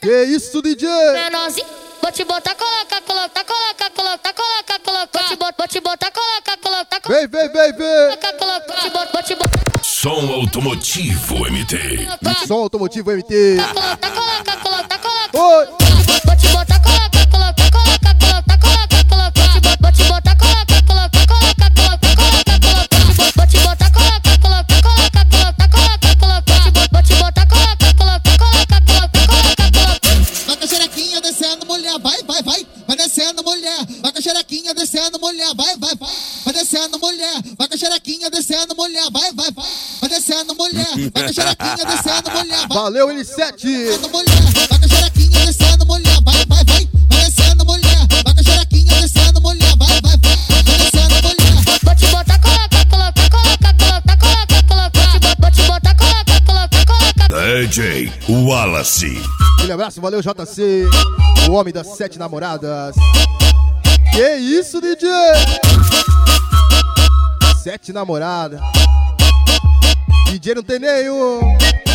Que isso, DJ? Menorzinho, vou te botar, coloca. Vou te botar, coloca. Vem. Vou te botar. Som Automotivo MT. Som Automotivo MT. Coloca. Oi. Vou te botar, coloca. Vou te botar, coloca. Vou te botar, coloca. Vou te botar, coloca. Vai com a xerequinha descendo, mulher, vai. Vai descendo, mulher. Vai com a xerequinha descendo, mulher, vai. Vai descendo, mulher. Vai com a xerequinha descendo, mulher, vai. Vai descendo, mulher. Vai com a xerequinha descendo, mulher, vai. Valeu, N7. Descendo, mulher. Vai com a xerequinha descendo, mulher, vai. Vai descendo, mulher. Vai com a xerequinha descendo, mulher, vai. Vai descendo, mulher. Vou te botar, coloca. Vou te botar, coloca. DJ Wallace. Aquele abraço, valeu, JC. O homem das 7 namoradas. Que isso, DJ? 7 namoradas. DJ não tem nenhum.